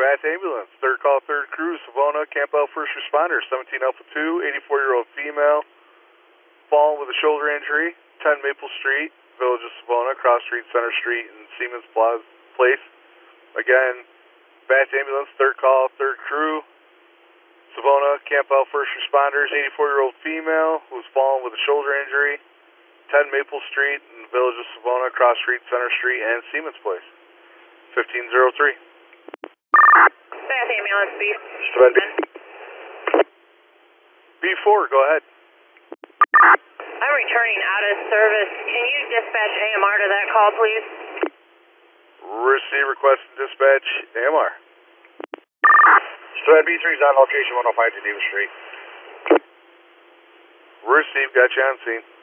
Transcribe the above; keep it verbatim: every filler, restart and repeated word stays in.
Bath Ambulance, third call, third crew, Savona, camp out first responder, seventeen Alpha two, eighty-four-year-old female, fallen with a shoulder injury, ten Maple Street, Village of Savona, Cross Street, Center Street, and Siemens Plaza Place. Again, Bath Ambulance, third call, third crew, Savona, camp out first responders, eighty-four-year-old female who was fallen with a shoulder injury, ten Maple Street, in the Village of Savona, Cross Street, Center Street, and Siemens Place. fifteen oh three. Bath Ambulance, B. B four, go ahead. I'm returning out of service. Can you dispatch A M R to that call, please? Receive request and dispatch A M R. Strad B three is on location one oh five to Davis Street. Receive, got you on scene.